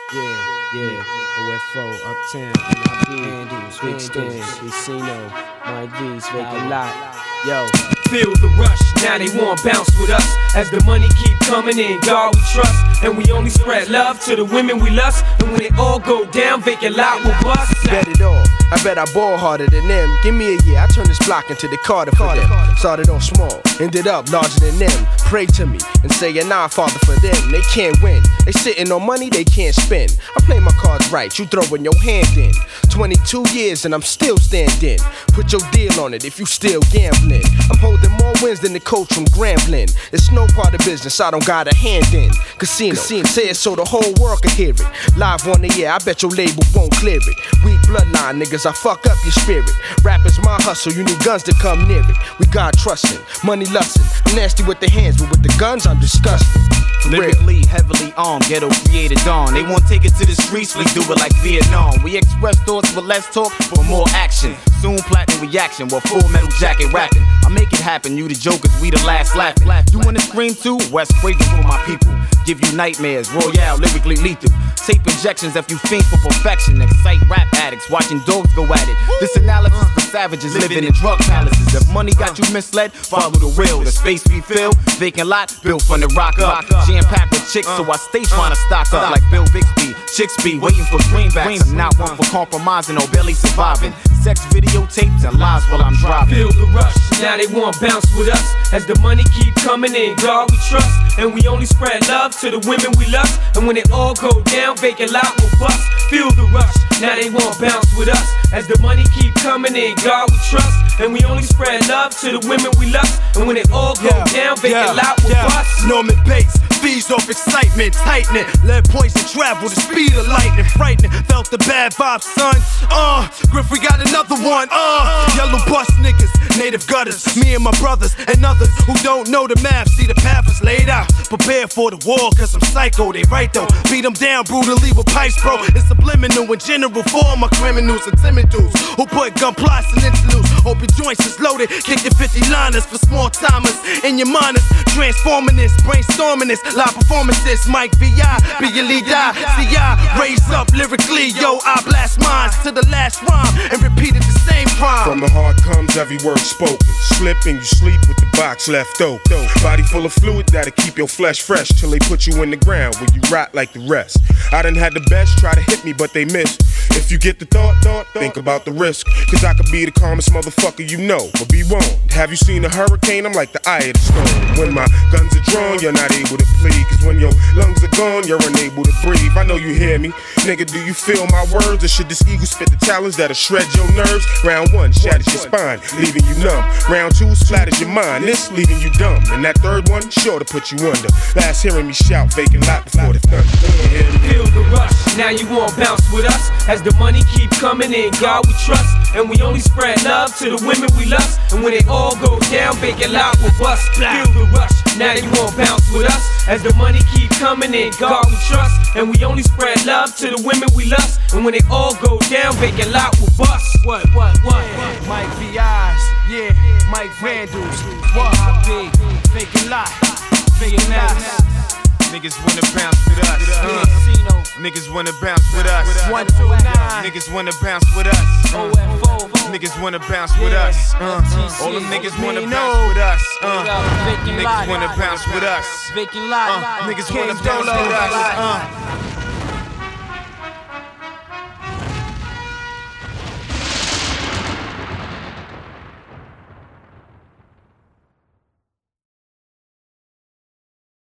Yeah, OFO, Uptown, NIB, Handles, Big Stan, Casino, Mike V's, Vacant Lot, yo. Feel the rush, now they want bounce with us. As the money keep coming in, God we trust. And we only spread love to the women we lust. And when it all go down, Vacant Lot will bust. Bet it all, I bet I ball harder than them. Give me a year, I turn this block into the Carter for them. Started off small, ended up larger than them. Pray to me and say you're not father for them. They can't win, they sitting on money they can't spend. I play my cards right, you throwing your hand in. 22 years and I'm still standing. Put your deal on it if you still gambling. I'm holding more wins than the coach from Grambling. It's no part of business I don't got a hand in. Casino, say it so the whole world can hear it. Live on the air, I bet your label won't clear it. Weak bloodline niggas, I fuck up your spirit. Rap is my hustle, you need guns to come near it. We God trusting, money lusting. I'm nasty with the hands, but with the guns I'm disgusting. Lyrically, heavily armed, ghetto created dawn. They won't take it to the streets, we do it like Vietnam. We express thoughts with less talk, but more action. Soon platinum reaction, while Full Metal Jacket rapping. I make it happen, you the jokers, we the last laughing. You wanna scream too? West Craven for my people. Give you nightmares, Royale, lyrically lethal. Tape injections if you fiend for perfection. Excite rap addicts, watching dogs go at it. This analysis for savages living in drug palaces. If money got you misled, follow the real. The space we fill, vacant lot, built from the rock up. Jam-packed with chicks, so I stay trying to stock up. Like Bill Bixby, chicks be waiting for greenbacks. I'm not one for compromising or barely surviving. Sex videotapes and lies while I'm driving. Feel the rush, now they want bounce with us. As the money keep coming in, God we trust. And we only spread love to the women we lust. And when it all go down, Vacant Lot will bust. Feel the rush, now they want bounce with us. As the money keep coming in, God we trust. And we only spread love to the women we lust. And when it all go down, Vacant Lot will bust. Norman Bates feeds off excitement, tightening. Lead points and travel, the speed of lightning, frightening. Felt the bad vibes, son. Griff, we got another one. Yellow bus niggas, native gutters. Me and my brothers and others who don't know the math. See the path is laid out. Prepare for the war, cause I'm psycho. They right though. Beat them down brutally with pipes, bro. It's subliminal in general for all my criminals and timid dudes who put gun plots and interludes. Hope your joints is loaded. Kick your 50 liners for small timers in your minors. Transforming this, brainstorming this. Live performances, Mike V.I. be your lead eye. See, I raise up lyrically, yo, I blast minds to the last rhyme and repeated the same crime. From the heart comes every word spoken. Slip and you sleep with the box left open. Body full of fluid that'll keep your flesh fresh till they put you in the ground where you rot like the rest. I done had the best try to hit me, but they missed. If you get the thought, think about the risk. Cause I could be the calmest motherfucker you know, but be warned. Have you seen a hurricane? I'm like the eye of the storm. When my guns are drawn, you're not able to plead. Cause when your lungs are gone, you're unable to breathe. I know you hear me. Nigga, do you feel my words? Or should this eagle spit the challenge that'll shred your nerves? Round one, shatters your spine, leaving you numb. Round two, splatters your mind, this leaving you dumb. And that third one, sure to put you under. Last hearing me shout, Vacant Lot before the thunder. Feel the rush, now you want bounce with us. As the money keep coming in, God we trust. And we only spread love to the women we lust. And when it all go down, Vacant Lot will bust. Feel the rush, now they want bounce with us. As the money keep coming in, God we trust. And we only spread love to the women we lust. And when it all go down, Vacant Lot will bust. What? Mike V.I.'s, yeah, Mike Vandals. What? Vacant Lot, Vacant Lot. Niggas wanna bounce with us. Niggas wanna bounce with us. 129. Niggas wanna bounce with us. OFO. Niggas wanna bounce with us. All them niggas wanna bounce with us. Niggas wanna bounce with us. Vacant Lot. Niggas wanna bounce with us.